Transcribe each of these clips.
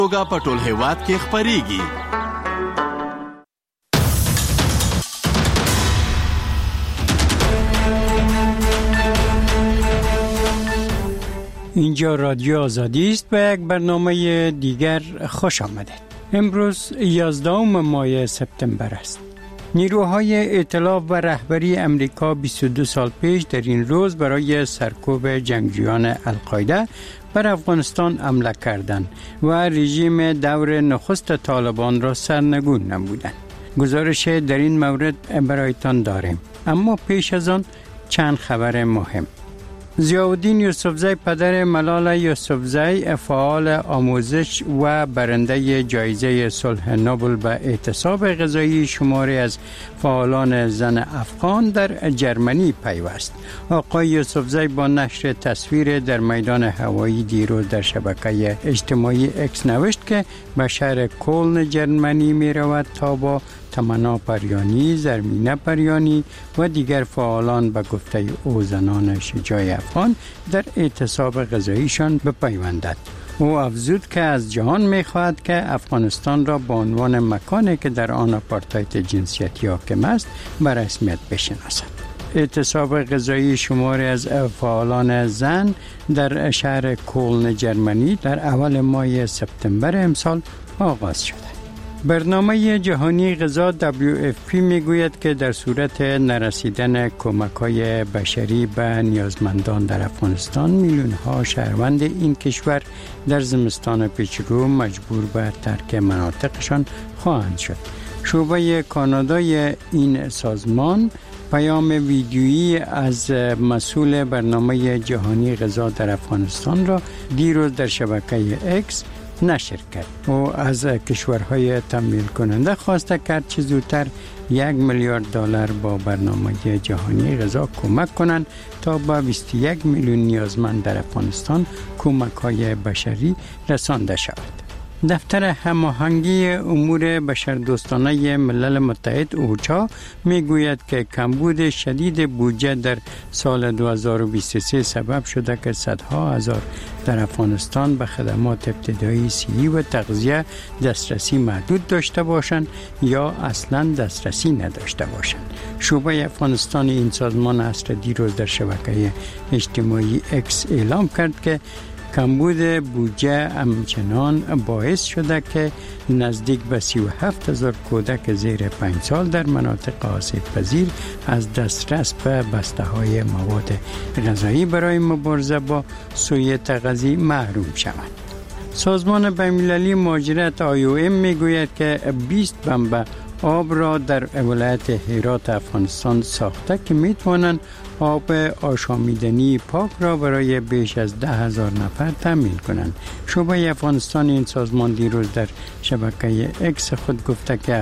توګه په ټول هیواد کې خپرېږي. اینجا رادیو آزادی است و یک برنامه دیگر خوش آمدید. امروز 11 ماه سپتامبر است. نیروهای ائتلاف و رهبری امریکا 22 سال پیش در این روز برای سرکوب جنگجویان القاعده بر افغانستان حمله کردند و رژیم دور نخست طالبان را سرنگون نمودند. گزارش در این مورد برایتان داریم، اما پیش از آن چند خبر مهم. ضیاءالدین یوسفزی پدر ملال یوسفزی فعال آموزش و برنده جایزه صلح نوبل به اعتصاب غذایی شماری از فعالان زن افغان در جرمنی پیوست. آقای یوسفزی با نشر تصویر در میدان هوایی دیروز در شبکه اجتماعی اکس نوشت که به شهر کلن جرمنی می رود تا با تمنا پریانی، زرمینه پریانی و دیگر فعالان به گفته او زنان شجاع افغان در اعتصاب غذاییشان بپیوندد. او افزود که از جهان می‌خواهد که افغانستان را به عنوان مکانی که در آن آپارتاید جنسیتی حاکم است به رسمیت بشناسد. اعتصاب غذایی شماری از فعالان زن در شهر کلن جرمنی در اول ماه سپتامبر امسال آغاز شده. برنامه جهانی غذا WFP میگوید که در صورت نرسیدن کمک‌های بشری به نیازمندان در افغانستان میلیون‌ها شهروند این کشور در زمستان پیشرو مجبور به ترک مناطقشان خواهند شد. شعبه کانادای این سازمان پیام ویدیویی از مسئول برنامه جهانی غذا در افغانستان را دیروز در شبکه اکس نشر کرد. او از کشورهای تمویل کننده خواسته کرد چه زودتر $1 میلیارد با برنامه جهانی غذا کمک کنند تا به 21 میلیون نیازمند در افغانستان کمک‌های بشری رسانده شود. دفتر هماهنگی امور بشردوستانه ملل متحد اوچا میگوید که کمبود شدید بودجه در سال 2023 سبب شده که صدها هزار در افغانستان به خدمات ابتدایی صحی و تغذیه دسترسی محدود داشته باشند یا اصلا دسترسی نداشته باشند. شعبه افغانستان این سازمان عصر دیروز در شبکه اجتماعی اکس اعلام کرد که کمبود بودجه همچنان باعث شده که نزدیک به 37,000 کودک زیر 5 سال در مناطق آسیب پذیر از دسترس به بسته‌های مواد غذایی برای مبارزه با سوء تغذیه محروم شوند. سازمان بین‌المللی مهاجرت IOM میگوید که 20 بمب آب را در ولایت هرات افغانستان ساخته که میتوانند آب آشامیدنی پاک را برای بیش از 10,000 نفر تامین کنند. شعبه افغانستان این سازمان دیروز در شبکه اکس خود گفته که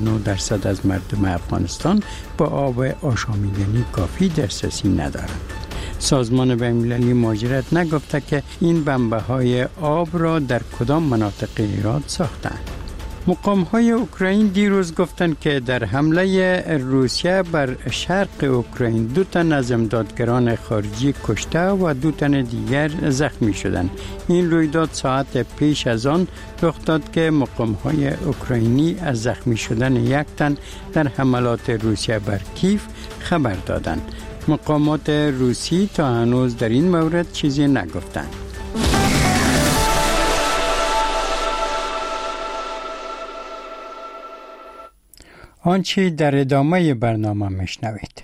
79% از مردم افغانستان با آب آشامیدنی کافی دسترسی ندارند. سازمان بین‌المللی مهاجرت نگفته که این بمب‌های آب را در کدام مناطق هرات ساختند. مقام‌های اوکراین دیروز گفتند که در حمله روسیه بر شرق اوکراین 2 تن از امدادگران خارجی کشته و 2 تن دیگر زخمی شدند. این رویداد ساعت پیش از آن رخ داد که مقام‌های اوکراینی از زخمی شدن 1 تن در حملات روسیه بر کیف خبر دادند. مقامات روسی تا هنوز در این مورد چیزی نگفتند. آنچه در ادامه برنامه میشنوید.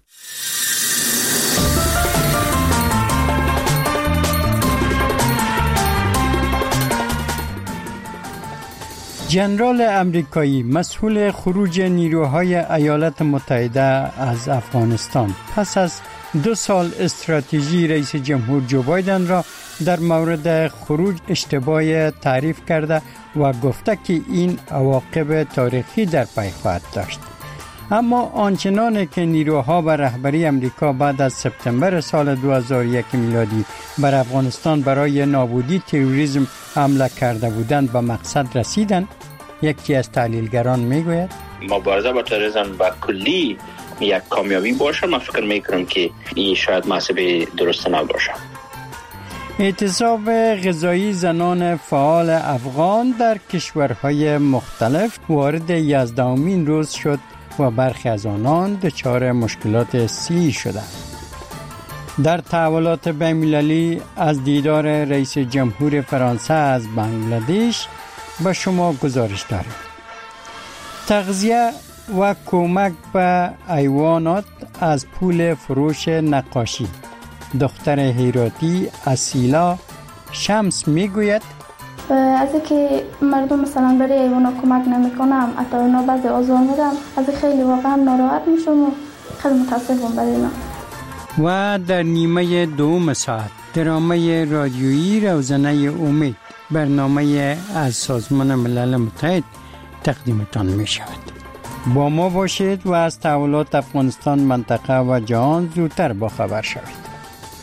جنرال امریکایی مسئول خروج نیروهای ایالات متحده از افغانستان پس از 2 سال استراتژی رئیس جمهور جو بایدن را در مورد خروج اشتباه تعریف کرده و گفته که این عواقب تاریخی در پی خواهد داشت. اما آنچنان که نیروها و رهبری امریکا بعد از سپتامبر سال 2001 میلادی بر افغانستان برای نابودی تروریسم حمله کرده بودند به مقصد رسیدند، یکی از تحلیلگران میگوید مبارزه با تروریسم با کلی یک کامیابی باشه. من فکر میکنم که این شاید محسوب درست نباشه. اعتصاب غذایی زنان فعال افغان در کشورهای مختلف وارد 11مین روز شد و برخی از آنان دچار مشکلات صحی شدند. در تحولات بین‌المللی از دیدار رئیس جمهور فرانسه از بنگلادش به شما گزارش داریم. تغذیه و کمک به حیوانات از پول فروش نقاشی. دختر هیراتی اصیلا شمس میگوید از اینکه مردم مثلا برای حیوانا کمک نمیکنم، حتی اونا بعضی آزار میدم، از خیلی واقعا ناراحت میشم و خیلی متاسفم برای اینا. و در نیمه دوم ساعت درامه رادیویی روزنه امید، برنامه از سازمان ملل متحد تقدیمتان می شود. با ما باشید و از تحولات افغانستان، منطقه و جهان زودتر با خبر شوید.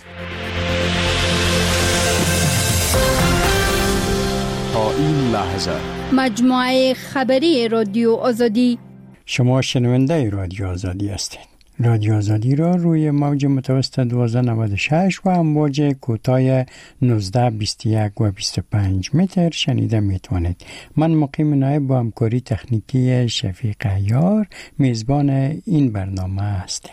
تا این لحظه مجموعه خبری رادیو آزادی. شما شنونده رادیو آزادی هستید. رادیو آزادی را روی موج متوسط 1296 و امواج کوتاه 19، 21 و 25 متر شنیده میتوانید. من مقیم نایب با همکاری تکنیکی شفیق عیار میزبان این برنامه هستیم.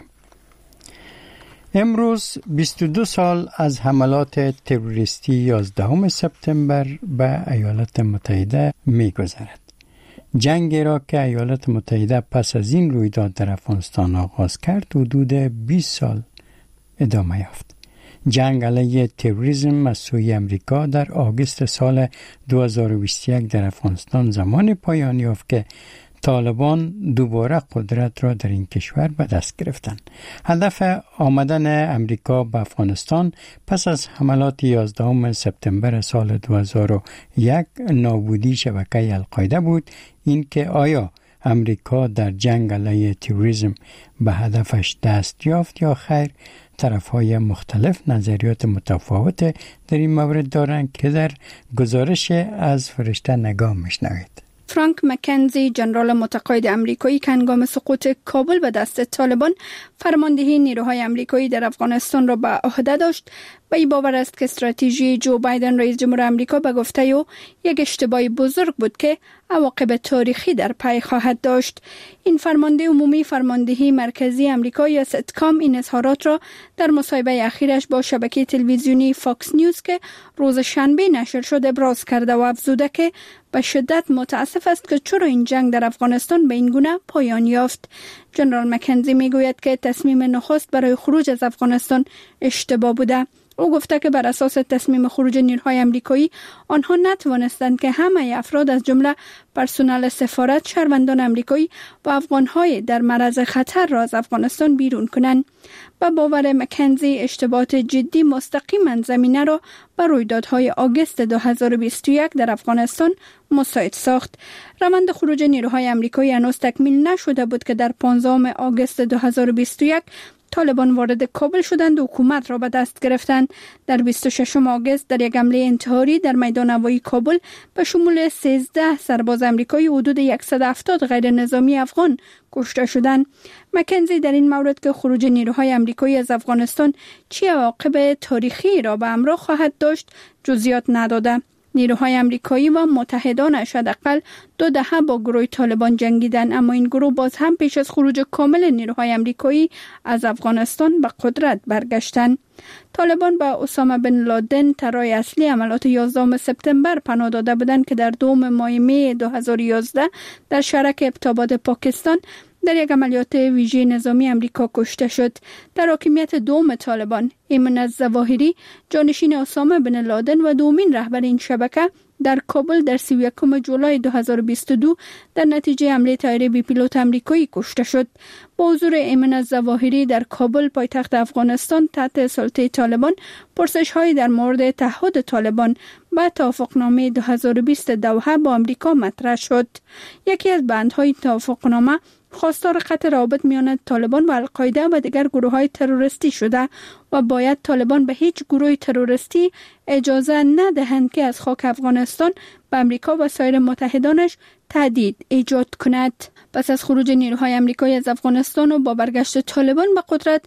امروز 22 سال از حملات تروریستی 11 سپتامبر به ایالات متحده میگذرد. جنگی را که ایالات متحده پس از این رویداد در افغانستان آغاز کرد حدود 20 سال ادامه یافت. جنگ علیه تروریسم از سوی امریکا در آگوست سال 2021 در افغانستان زمان پایان یافت که طالبان دوباره قدرت را در این کشور به دست گرفتند. هدف آمدن امریکا به افغانستان پس از حملات 11 سپتامبر سال 2001 نابودی شبکه القاعده بود. این که آیا امریکا در جنگ علیه تروریسم به هدفش دست یافت یا خیر؟ طرف‌های مختلف نظریات متفاوت در این مورد دارند که در گزارش از فرشته نگاه میشنوید. فرانک مکنزی، ژنرال متقاعد آمریکایی که هنگام سقوط کابل به دست طالبان فرماندهی نیروهای آمریکایی در افغانستان را به عهده داشت، و این باور است که استراتژی جو بایدن رئیس جمهور آمریکا به گفته او یک اشتباه بزرگ بود که عواقب تاریخی در پی خواهد داشت. این فرمانده عمومی فرماندهی مرکزی آمریکا یا ستکام این اظهارات را در مصاحبه اخیرش با شبکه تلویزیونی فاکس نیوز که روز شنبه نشر شد ابراز کرده و افزوده که به شدت متاسف است که چرا این جنگ در افغانستان به این گونه پایان یافت. ژنرال مکنزی میگوید که تصمیم نخست برای خروج از افغانستان اشتباه بوده. او گفته که بر اساس تصمیم خروج نیروهای آمریکایی آنها نتوانستند که همه افراد از جمله پرسنل سفارت، شهروندان آمریکایی و افغانهای در معرض خطر را از افغانستان بیرون کنند. با باور مکنزی اشتباهات جدی مستقیما زمینه را بر رویدادهای آگوست 2021 در افغانستان مساعد ساخت. روند خروج نیروهای آمریکایی هنوز تکمیل نشده بود که در 15 آگوست 2021 طالبان وارد کابل شدند و حکومت را به دست گرفتند. در 26 آگوست در یک حمله انتحاری در میدان هوایی کابل به شمول 13 سرباز آمریکایی حدود 170 غیر نظامی افغان کشته شدند. مکنزی در این مورد که خروج نیروهای آمریکایی از افغانستان چه عواقب تاریخی را به همراه خواهد داشت جزئیات نداده. نیروهای آمریکایی و متحدانش حداقل 2 دهه با گروه طالبان جنگیدند، اما این گروه باز هم پیش از خروج کامل نیروهای آمریکایی از افغانستان به قدرت برگشتند. طالبان با اسامه بن لادن طرح اصلی عملیات 11 سپتامبر پناه داده بودند که در 2 ماه می 2011 در شهرک ابتاباد پاکستان در یک عملیات ویژه نظامی آمریکا کشته شد. در حاکمیت دوم طالبان، ایمن الظواهری جانشین اسامه بن لادن و دومین رهبر این شبکه در کابل در 31 جولای 2022 در نتیجه حمله طیاره بی پیلوت آمریکایی کشته شد. با حضور ایمن الظواهری در کابل پایتخت افغانستان تحت سلطه طالبان، پرسش‌هایی در مورد تعهد طالبان با توافقنامه 2020 دوحه با آمریکا مطرح شد. یکی از بندهای توافقنامه خواستار قطع روابط میان طالبان و القاعده و دیگر گروه‌های تروریستی شده و باید طالبان به هیچ گروه تروریستی اجازه ندهند که از خاک افغانستان به آمریکا و سایر متحدانش تهدید ایجاد کند. پس از خروج نیروهای آمریکایی از افغانستان و با برگشت طالبان به قدرت،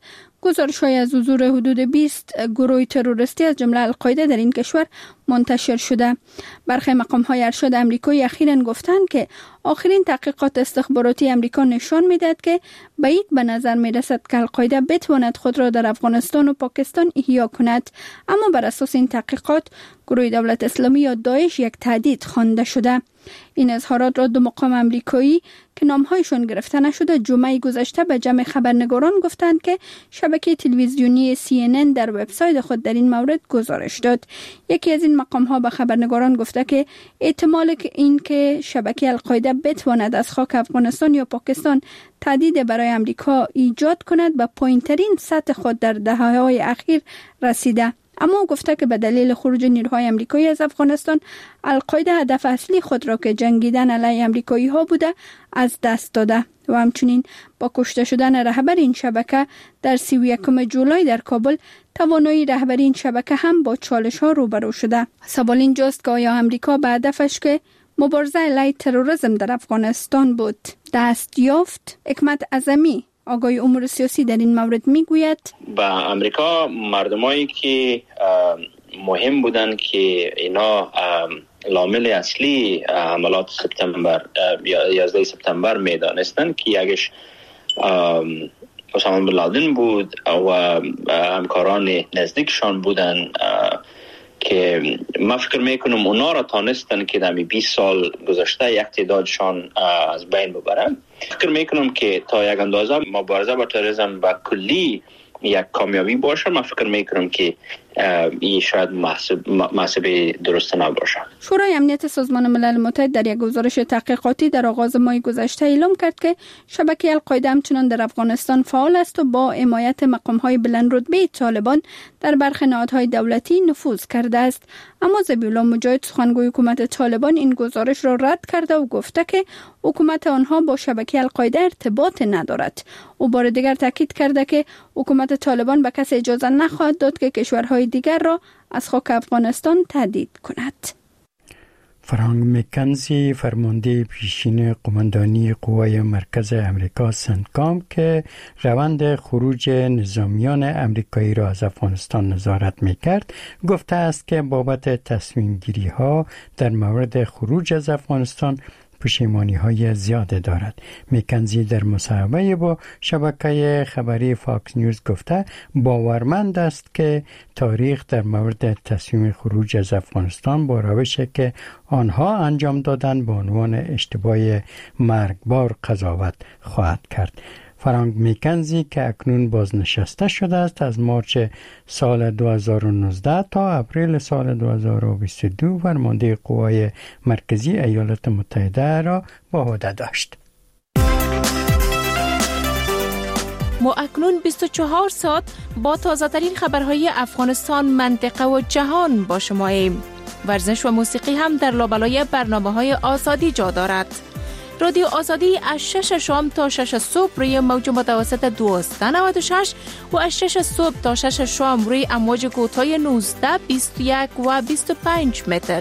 گزارش‌های از حضور حدود 20 گروه تروریستی از جمله القاعده در این کشور منتشر شده. برخی مقام‌های ارشد آمریکایی اخیراً گفتند که آخرین تحقیقات استخباراتی آمریکا نشان می‌دهد که بعید به نظر می‌رسد که القاعده بتواند خود را در افغانستان و پاکستان احیا کند، اما بر اساس این تحقیقات گروه دولت اسلامی یا داعش یک تهدید خوانده شده. این اظهارات را دو مقام آمریکایی که نام‌هایشان گرفته نشده جمعه گذشته به جمع خبرنگاران گفتند که شبکه تلویزیونی CNN در وبسایت خود در این مورد گزارش داد. یکی از این مقام‌ها به خبرنگاران گفته که احتمال این که شبکه القاعده بتواند از خاک افغانستان یا پاکستان تهدید برای آمریکا ایجاد کند به پایین‌ترین سطح خود در دهه‌های اخیر رسیده. اما گفته که به دلیل خروج نیروهای آمریکایی از افغانستان القاعده هدف اصلی خود را که جنگیدن علیه آمریکایی ها بوده از دست داده و همچنین با کشته شدن رهبر این شبکه در 31 جولای در کابل توانایی رهبری این شبکه هم با چالش ها روبرو شده. سوال اینجاست که آیا آمریکا به هدفش که مبارزه علیه تروریسم در افغانستان بود دست یافت؟ حکمت اعظمی آقای امور سیاسی در این مورد میگوید با امریکا مردمایی که مهم بودن که اینا لامل اصلی حملات سپتامبر 11 سپتامبر میدانستن که یکیش اسامه بن لادن بود و همکاران نزدیکشان بودن که من فکر میکنم اونا را تانستن که در 20 سال گذشته یک تعدادشان از بین ببرن. فکر میکنم که تا یک اندازه مبارزه با تروریسم با کلی یک کامیابی باشه. من فکر میکنم که این شاید محسوب درست نباشه. شورای امنیت سازمان ملل متحد در یک گزارش تحقیقاتی در آغاز ماه گذشته اعلام کرد که شبکه القاعده همچنان در افغانستان فعال است و با حمایت مقام‌های بلندرتبه طالبان در برخی نهادهای دولتی نفوذ کرده است. اما ذبیح‌الله مجاهد سخنگوی حکومت طالبان این گزارش را رد کرده و گفته که حکومت آنها با شبکه القاعده ارتباط ندارد. او بار دیگر تاکید کرده که حکومت طالبان به کسی اجازه نخواهد داد که کشورهای دیگر را از خاک افغانستان تهدید کند. فرانک مکنزی فرمانده پیشین قماندانی قوای مرکز امریکا سنتکام که روند خروج نظامیان امریکایی را از افغانستان نظارت می‌کرد گفته است که بابت تصمیم گیری ها در مورد خروج از افغانستان پشیمانی‌های زیاده دارد. مکنزی در مصاحبه با شبکه خبری فاکس نیوز گفته باورمند است که تاریخ در مورد تصمیم خروج از افغانستان با روشی که آنها انجام دادن به عنوان اشتباه مرگبار قضاوت خواهد کرد. فرانک مکنزی که اکنون بازنشسته شده است از مارچ سال 2019 تا اپریل سال 2022 فرمانده قوای مرکزی ایالات متحده را به عهده داشت. ما اکنون 24 ساعت با تازه‌ترین خبرهای افغانستان، منطقه و جهان با شماییم. ورزش و موسیقی هم در لابلای برنامه‌های آزادی جا دارد. رادیو آزادی از 6 شام تا 6 صبح روی موج متوسط 1296 و از 6 صبح تا 6 شام روی امواج کوتاه 19، 21 و 25 متر.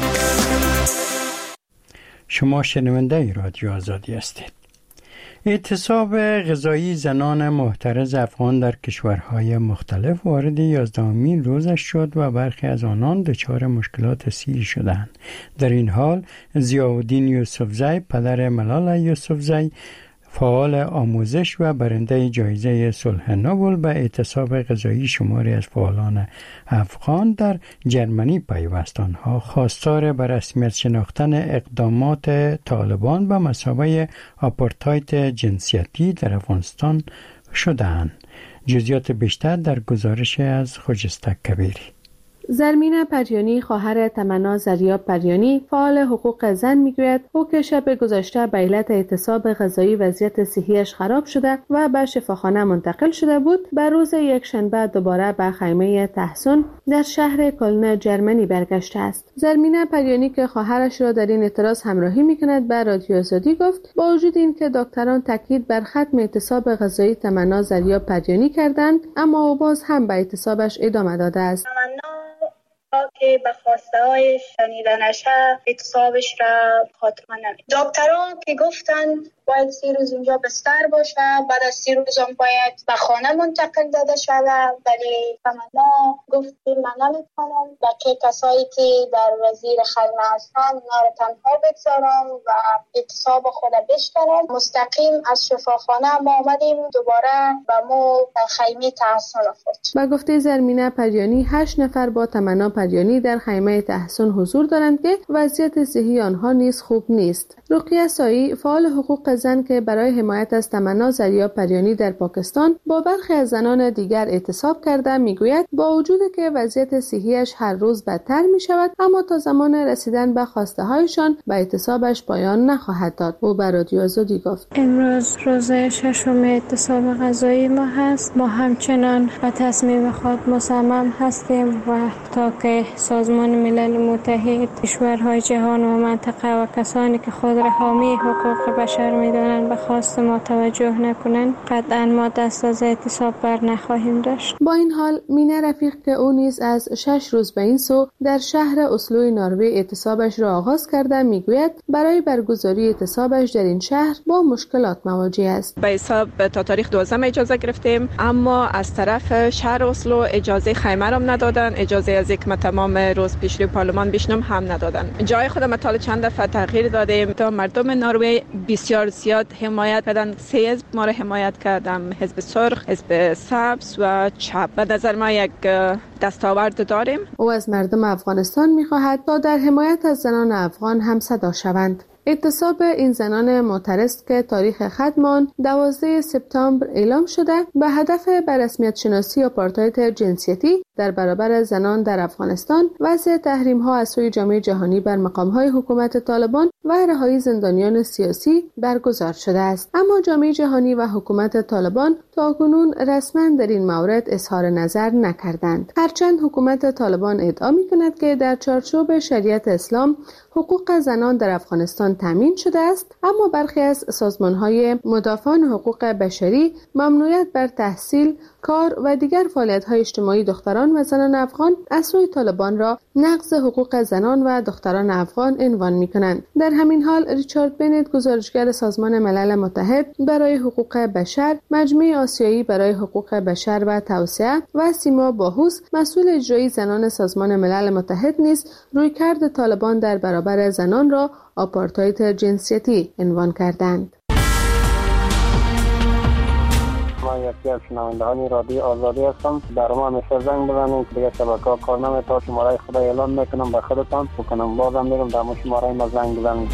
شما شنونده رادیو آزادی هستید. اعتصاب غذایی زنان محترز افغان در کشورهای مختلف وارد 11مین روزش شد و برخی از آنان دچار مشکلات سیری شدند. در این حال ضیاءالدین یوسفزی پدر ملال یوسفزی فعال آموزش و برنده جایزه صلح نوبل به اعتصاب غذایی شماری از فعالان افغان در جرمنی پیوست. آنها خواستار به رسمیت شناختن اقدامات طالبان به مثابه آپارتاید جنسیتی در افغانستان شدند. جزئیات بیشتر در گزارش از خجسته کبیری. زرمینه پریانی خواهر تمنا زریاب پریانی فعال حقوق زن میگوید او که شب گذشته به علت اعتصاب غذایی وضعیت صحیش خراب شده و به شفاخانه منتقل شده بود، به روز یکشنبه دوباره به خیمه تحسن در شهر کلن جرمنی برگشته است. زرمینه پریانی که خواهرش را در این اعتراض همراهی میکند به رادیو آزادی گفت با وجود این که دکتران تاکید بر ختم اعتصاب غذایی تمنا زریاب پریانی کردند، اما او باز هم به اعتصابش ادامه داده است. تا که به خواسته های شنیده نشه اعتصابش را خاتمه نمید. دکترها که گفتن باید 3 روز اینجا بستر باشه، بعد از 3 روز هم باید به خانه منتقل داده شود، ولی تمنا گفت من نمیتونم و که کسایی که در وزیر خزانه هستن اونا رو تنها بگذارم و اعتصاب خود بشکنم. مستقیم از شفاخانه ما آمدیم دوباره به مو خیمه تحسن خود. با گفته زرمینه پریانی 8 نفر با تمنا پریانی در خیمه تحسن حضور دارند که وضعیت صحی آنها نیز خوب نیست. رقیه سایی فعال حقوق زن که برای حمایت از تمنا زریا پریانی در پاکستان با برخی از زنان دیگر اعتصاب کرده میگوید با وجود که وضعیت صحیش هر روز بدتر می شود اما تا زمان رسیدن به خواسته هایشان به اعتصابش پایان نخواهد داد. او به رادیو آزادی گفت امروز روز 6 اعتصاب غذایی ما هست. ما همچنان به تصمیم خود مصمم هستیم و تا که سازمان ملل متحد، کشورهای جهان و منطقه و کسانی که خود را حامی حقوق بشر می‌دانند به خواست ما توجه نکنند قطعا ما دست از اعتصاب بر نخواهیم داشت. با این حال مینه رفیق که او نیز از 6 روز به این سو در شهر اسلو نروژ اعتصابش را آغاز کرده میگوید برای برگزاری اعتصابش در این شهر با مشکلات مواجه است. به حساب تا تاریخ 12 اجازه گرفتیم اما از طرف شهر اسلو اجازه خیمه را ندادن، اجازه از یک تمام روز پیش روی پارلمان بشنم هم ندادن. جای خودم تا چند دفعه تغییر دادیم تا مردم نروژ بسیار زیاد حمایت کردن. 3 حزب ما را حمایت کردم، حزب سرخ، حزب سبز و چپ. به نظر ما یک دستاورد داریم. او از مردم افغانستان می‌خواهد تا در حمایت از زنان افغان هم صدا شوند. اعتصاب این زنان معترض که تاریخ ختم 12 سپتامبر اعلام شده به هدف به رسمیت شناسی آپارتاید جنسیتی در برابر زنان در افغانستان، وضع تحریم‌ها از سوی جامعه جهانی بر مقام‌های حکومت طالبان و رهایی زندانیان سیاسی برگزار شده است. اما جامعه جهانی و حکومت طالبان تاکنون رسما در این مورد اظهار نظر نکردند. هرچند حکومت طالبان ادعا می‌کند که در چارچوب شریعت اسلام حقوق زنان در افغانستان تامین شده است، اما برخی از سازمان‌های مدافعان حقوق بشری ممنوعیت بر تحصیل، کار و دیگر فعالیت‌های اجتماعی دختران و زنان افغان از سوی طالبان را نقض حقوق زنان و دختران افغان عنوان می‌کنند. در همین حال ریچارد بنت، گزارشگر سازمان ملل متحد برای حقوق بشر، مجمع آسیایی برای حقوق بشر و توسعه و سیما باهوس، مسئول اجرایی زنان سازمان ملل متحد نیز رویکرد طالبان در برابر زنان را آپارتاید جنسیتی عنوان کردند. ما یکی از شنوندگان رادیو آزادی هستم. در ما همیشه زنگ بزنید که دیگه شبکه‌ها کار نمی‌کنه. شماره خدا اعلام میکنم به خودتان بکنم بازم میگم در شماره ما زنگ بزنید.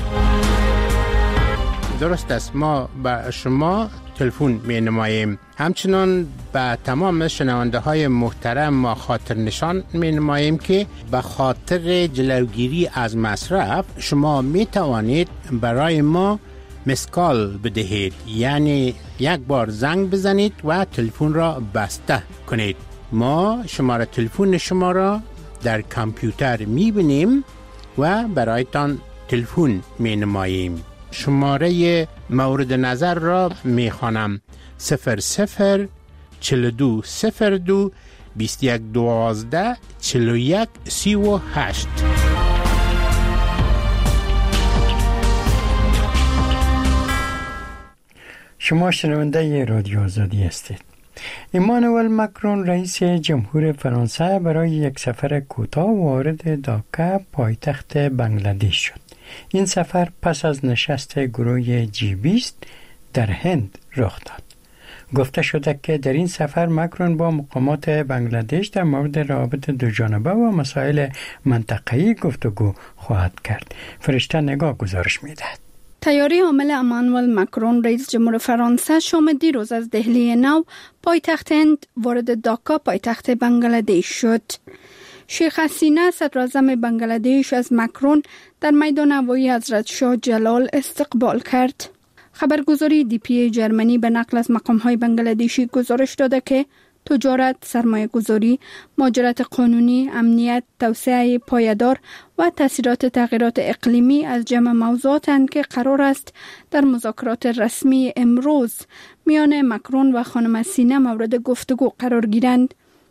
درست است، ما به شما تلفن می نماییم. همچنان به تمام شنونده های محترم ما خاطر نشان می نماییم که به خاطر جلوگیری از مصرف شما می توانید برای ما مسکال بدهید، یعنی یک بار زنگ بزنید و تلفن را بسته کنید. ما شماره تلفن شما را در کامپیوتر می بینیم و برایتان تلفن می نماییم. شماره مورد نظر را می خوانم: 00 42 02 21 12 41 38. شما شنونده رادیو آزادی هستید. ایمانوئل مکرون رئیس جمهور فرانسه برای یک سفر کوتاه وارد داکا پایتخت بنگلادش شد. این سفر پس از نشست گروه G20 در هند رخ داد. گفته شده که در این سفر مکرون با مقامات بنگلادش در مورد روابط دوجانبه و مسائل منطقه‌ای گفتگو خواهد کرد. فرشته نگاه گزارش می‌دهد. تیاری حامل ایمانوئل مکرون رئیس جمهور فرانسه شام دیروز از دهلی نو پایتخت هند وارد داکا پایتخت بنگلادش شد. شیخ حسینه صدراعظم بنگلادش از مکرون در میدان هوایی حضرت شاه جلال استقبال کرد. خبرگزاری DPA جرمنی به نقل از مقام‌های بنگلادشی گزارش داده که تجارت، سرمایه‌گذاری، مهاجرت قانونی، امنیت، توسعه پایدار و تاثیرات تغییرات اقلیمی از جمع موضوعاتند که قرار است در مذاکرات رسمی امروز میان مکرون و خانم حسینه مورد گفتگو قرار گیرند.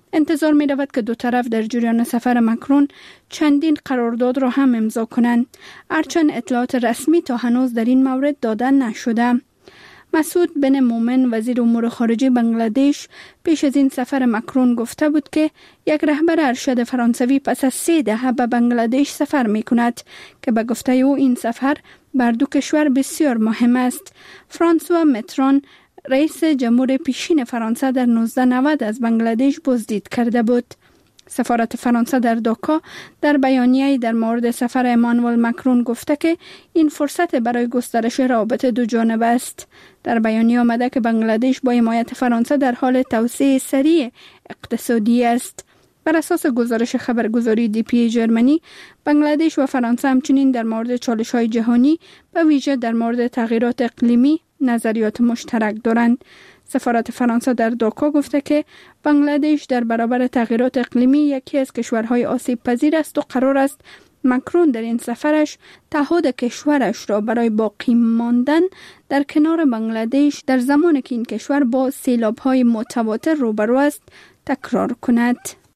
انتظار می رود که دو طرف در جریان سفر مکرون چندین قرارداد را هم امضا کنند. هرچند اطلاعات رسمی تا هنوز در این مورد داده نشده. مسعود بن مومن وزیر امور خارجه بنگلادش پیش از این سفر مکرون گفته بود که یک رهبر ارشد فرانسوی پس از 3 دهه به بنگلادش سفر می کند که به گفته او این سفر بر دو کشور بسیار مهم است. فرانسوا متران رئیس جمهور پیشین فرانسه در 1990 از بنگلادش بازدید کرده بود. سفارت فرانسه در داکا در بیانیه‌ای در مورد سفر امانوئل مکرون گفته که این فرصت برای گسترش روابط دو جانبه است. در بیانیه آمده که بنگلادش با حمایت فرانسه در حال توسعه سریع اقتصادی است. بر اساس گزارش خبرگزاری DPA جرمنی، بنگلادش و فرانسه همچنین در مورد چالش‌های جهانی به ویژه در مورد تغییرات اقلیمی نظریات مشترک دارند. سفارت فرانسه در داکا گفته که بنگلادش در برابر تغییرات اقلیمی یکی از کشورهای آسیب پذیر است و قرار است مکرون در این سفرش تعهد کشورش را برای باقی ماندن در کنار بنگلادش در زمانی که این کشور با سیلاب‌های متواتر روبرو است تکرار کند.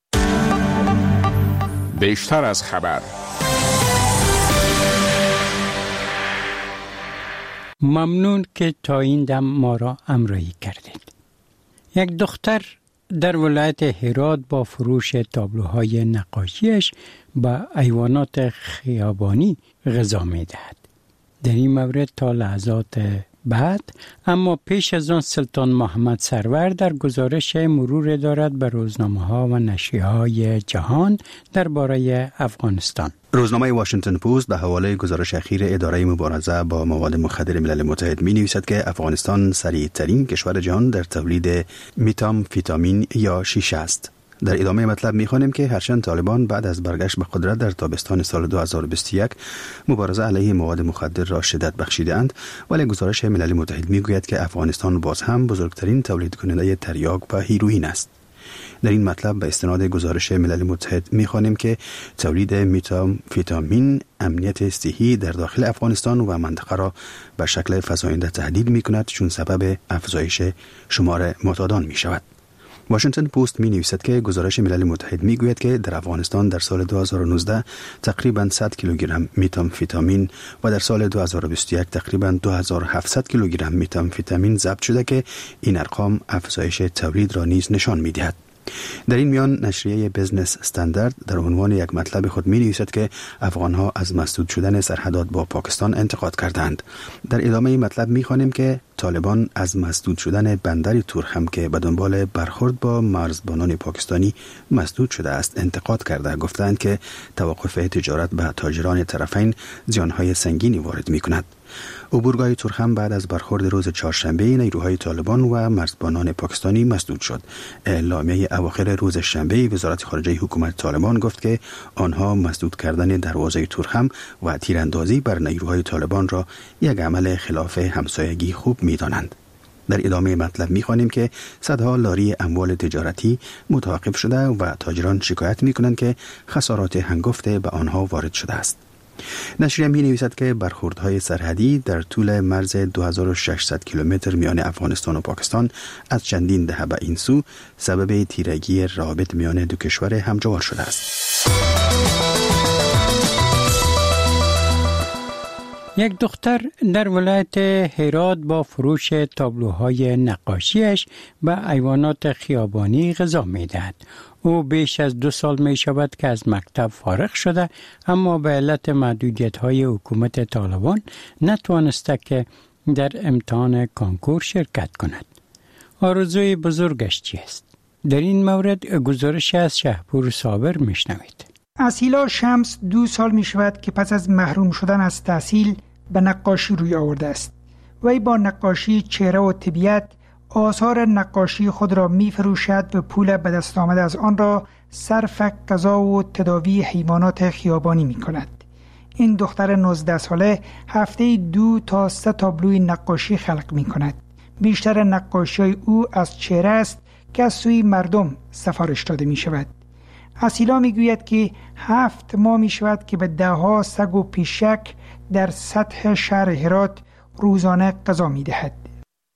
بیشتر از خبر. ممنون که تا این دم ما را همراهی کردید. یک دختر در ولایت هرات با فروش تابلوهای نقاشیش به حیوانات خیابانی غذا می‌دهد. در این مورد تا لحظات بعد اما پیش از آن سلطان محمد سرور در گزارش مرور دارد به روزنامه‌ها و نشریه‌های جهان درباره افغانستان. روزنامه واشنگتن پست به حواله گزارش اخیر اداره مبارزه با مواد مخدر ملل متحد می‌نویسد که افغانستان سریع‌ترین کشور جهان در تولید متامفتامین یا شیشه است. در ادامه مطلب می‌خوانیم که هرچند طالبان بعد از برگشت به قدرت در تابستان سال 2021 مبارزه علیه مواد مخدر را شدت بخشیدند، ولی گزارش ملل متحد می‌گوید که افغانستان باز هم بزرگترین تولید کننده تریاک و هیروئین است. در این مطلب به استناد گزارش ملل متحد می‌خوانیم که تولید متامفتامین امنیت صحی در داخل افغانستان و منطقه را به شکل فزاینده تهدید می‌کند، چون سبب افزایش شمار معتادان می‌شود. واشنگتن پست می نویسد که گزارش ملل متحد می گوید که در افغانستان در سال 2019 تقریباً 100 کیلوگرم متامفتامین و در سال 2021 تقریباً 2700 کیلوگرم متامفتامین ضبط شده که این ارقام افزایش تولید را نیز نشان می دهد. در این میان نشریه بزنس استاندارد در عنوان یک مطلب خود می نویسد که افغانها از مسدود شدن سرحدات با پاکستان انتقاد کردند. در ادامه مطلب می خوانیم که طالبان از مسدود شدن بندر تورخم که به دنبال برخورد با مرزبانان پاکستانی مسدود شده است انتقاد کرده، گفتند که توقف تجارت به تاجران طرفین زیانهای سنگینی وارد می کند. عبورگاه تورخم بعد از برخورد روز چهارشنبه نیروهای طالبان و مرزبانان پاکستانی مسدود شد. اعلامیه اواخر روز شنبه وزارت خارجه حکومت طالبان گفت که آنها مسدود کردن دروازه تورخم و تیراندازی بر نیروهای طالبان را یک عمل خلاف همسایگی خوب می‌دانند. در ادامه مطلب می‌خوانیم که صدها لاری اموال تجارتی متوقف شده و تاجران شکایت می‌کنند که خسارات هنگفته به آنها وارد شده است. نشریه می نویسد که برخوردهای سرحدی در طول مرز 2600 کیلومتر میان افغانستان و پاکستان از چندین دهه به این سو سبب تیرگی روابط میان دو کشور همجوار شده است. یک دختر در ولایت هرات با فروش تابلوهای نقاشیش به حیوانات خیابانی غذا می‌دهد. او بیش از 2 سال می شود که از مکتب فارغ شده، اما به علت محدودیت‌های حکومت طالبان نتوانسته که در امتحان کنکور شرکت کند. آرزوی بزرگش چیست؟ در این مورد گزارش از شهپور صابر میشنوید. اسیلا شمس 2 سال می شود که پس از محروم شدن از تحصیل به نقاشی روی آورده است. وی با نقاشی چهره و طبیعت آثار نقاشی خود را می فروشد و پول به دست آمده از آن را صرف غذا و تداوی حیوانات خیابانی می کند. این دختر 19 ساله هفته 2 تا 3 تابلوی نقاشی خلق می کند. بیشتر نقاشی او از چهره است که از سوی مردم سفارش داده می شود. اسیلا می گوید که 7 ماه می شود که به 10 سگ و پیشک در سطح شهر هرات روزانه غذا می دهد. این کار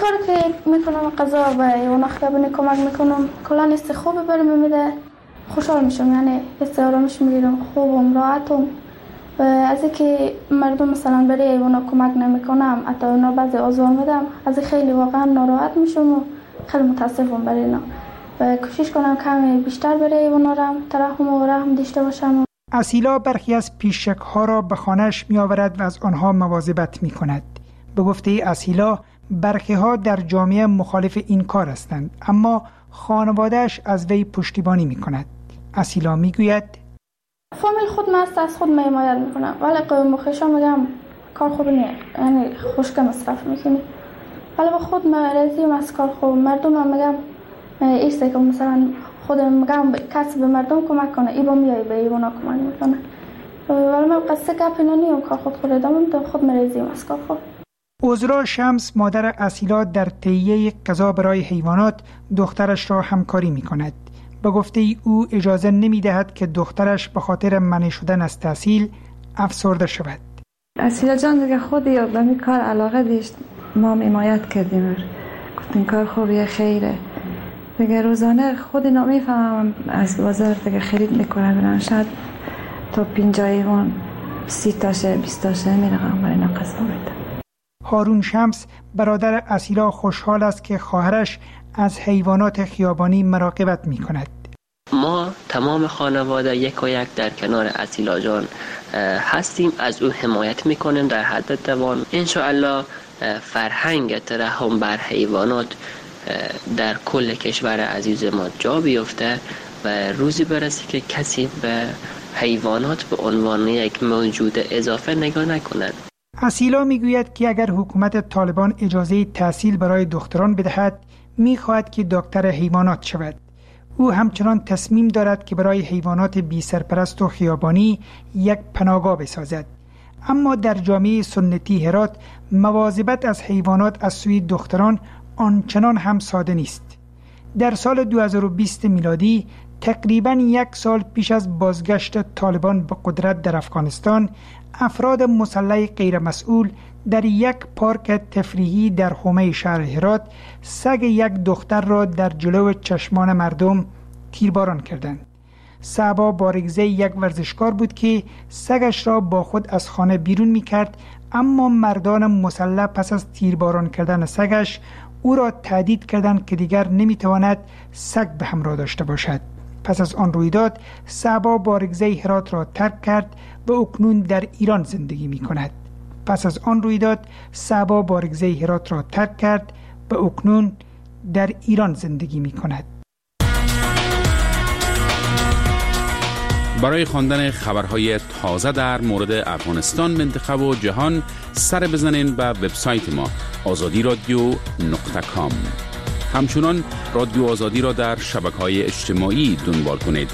کاری که میکنم غذا و اونا خیابونی کمک میکنم کلا است خوبی برام میده، خوشحال میشم، یعنی است آرامش میگیرم، خوبم، راحتم. و از اینکه مردم مثلا برای اونا کمک نمیکنم، حتی اونا بعضی آزار میدم، از خیلی واقعا ناراحت میشم و خیلی متاسفم برای اینا و کوشش کنم کمی بیشتر برای اونا ترحم و رحم داشته باشم. اسیلا برخی از پیشک ها را به خانه‌اش می آورد و از آنها مواظبت می کند. به گفته اسیلا برخی ها در جامعه مخالف این کار هستند، اما خانواده‌اش از وی پشتیبانی می کند. اسیلا می گوید فامیل خود مست از خود حمایت میکنم، ولی قوم مخیشا میگم کار خوب نیست، یعنی خوشگه مصرف میکنی، ولی با خود مرزیم از کار خوب. مردم هم میگم ایسته که مثلا خودم میگم کسی به مردم کمک کنه، ای با میای به ایوانا کمک میکنه، ولی من قصه گپی نیم کار خود ادامه میدم، خود مرزیم از کار خوب. عذرا شمس مادر اسیلا در تهیه غذا برای حیوانات دخترش را همکاری میکند. به گفته او اجازه نمیدهد که دخترش به خاطر منع شدن از تحصیل افسرده شود. اسیلا جان دیگه خودی به این کار علاقه داشت، ما حمایت کردیم، گفتیم کار خوبیه، خیره دیگه. روزانه خودی نمیفهمم از بازار دیگه خرید میکنه، برن شاید تا 50 ایوان 30 تاشه 20 تاشه میرقم برای نقصه میده. هارون شمس برادر اسیلا خوشحال است که خواهرش از حیوانات خیابانی مراقبت می کند. ما تمام خانواده یک و یک در کنار اسیلا جان هستیم، از او حمایت می کنیم در حد توان. انشاءالله فرهنگ ترحم بر حیوانات در کل کشور عزیز ما جا بیفته و روزی برسه که کسی به حیوانات به عنوان یک موجود اضافه نگاه نکند. اسیلا میگوید که اگر حکومت طالبان اجازه تحصیل برای دختران بدهد میخواهد که دکتر حیوانات شود. او همچنان تصمیم دارد که برای حیوانات بی سرپرست و خیابانی یک پناهگاه بسازد. اما در جامعه سنتی هرات مواظبت از حیوانات از سوی دختران آنچنان هم ساده نیست. در سال 2020 میلادی تقریباً یک سال پیش از بازگشت طالبان به قدرت در افغانستان، افراد مسلح غیر مسئول در یک پارک تفریحی در حومه شهر هرات سگ یک دختر را در جلو چشمان مردم تیرباران کردند. صعبا بارگزه یک ورزشکار بود که سگش را با خود از خانه بیرون می کرد، اما مردان مسلح پس از تیرباران کردن سگش او را تهدید کردند که دیگر نمی تواند سگ به همراه داشته باشد. پس از آن رویداد صعبا بارگزه هرات را ترک کرد و اکنون در ایران زندگی می کند. پس از آن رویداد صعبا بارگزه هرات را ترک کرد و اکنون در ایران زندگی می کند. برای خواندن خبرهای تازه در مورد افغانستان، منطقه و جهان سر بزنین به وبسایت ما azadiradio.com. همچنان رادیو آزادی را در شبکه‌های اجتماعی دنبال کنید.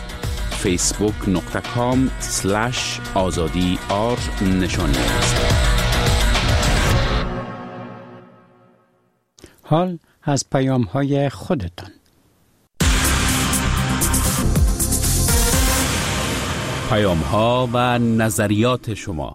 facebook.com/azadi نشانی است. حال از پیام‌های خودتان. پیام‌ها و نظریات شما.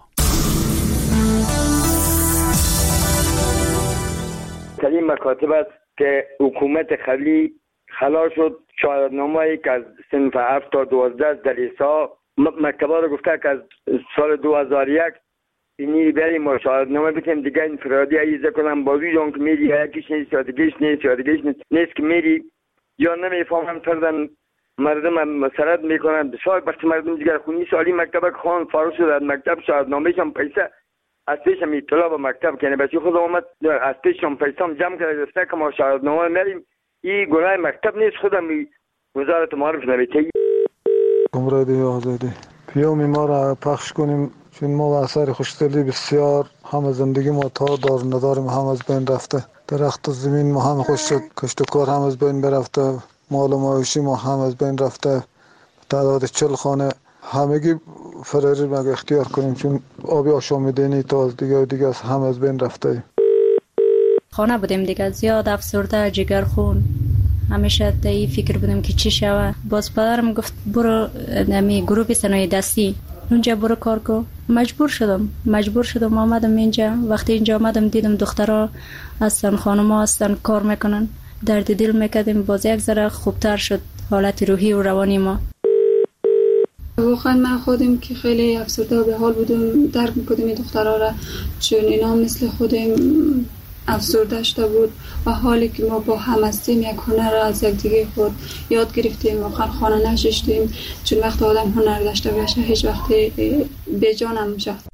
در این مکاتب است که حکومت قبلی خلاص شد شاهدنامه‌ای که از صنف 7 تا 12 دلیسا مکتبا رو گفته که از سال 2001 اینی بریم و شاهدنامه بکنیم دیگه انفرادی عیزه کنم بازوی جان که میری یکیش نیست یادگیش نیست که میری یا نمیفهمم تردن مردم مسرد میکنن. بسیار وقتی مردم دیگر خونی سالی مکتب خان فارغ شد از مکتب شاهدنامه‌ش هم پیسه از پیشم اطلاع به مکتب کنه بچه خود آمد از پیشم پیسام جمع کرده دسته که ما شاهدنامه نریم. این گناه مکتب نیست، خودم وزارت معارف نویته. رادیو آزادی پیام ما را پخش کنیم چون ما و اثر خوشدلی بسیار همه زندگی ما تا دار نداریم هم از بین رفته، درخت و زمین ما هم خوش شد، کشت و کار هم از بین برفته، مال و معاشی ما هم از بین رفته، تعداد 40 خانه همگی فراری مگه اختیار کنیم چون آبی آشامیدنی تا از دیگه از هم از بین رفته. خانه بودیم دیگه زیاد افسرده جگر خون، همیشه تا فکر بودیم که چی شوه. باز پدرم گفت برو نمی گروه صنایع دستی اونجا برو کار کو. مجبور شدم آمدم اینجا. وقتی اینجا آمدم دیدم دخترها هستن، خانم‌ها هستن، کار میکنن، درد دل میکردیم. باز یک ذره خوبتر شد حالت روحی و روانی ما. واقعا من خودم که خیلی افسرده و به حال بودم، درک میکردم این دخترها را، چون اینا مثل خودم افسرده شده بود و حالی که ما با هم هستیم یک هنر را از یک دیگه خود یاد گرفتیم. واقعا خانه نشستیم، چون وقت آدم هنر داشته باشه هیچ وقت به جان هم شد.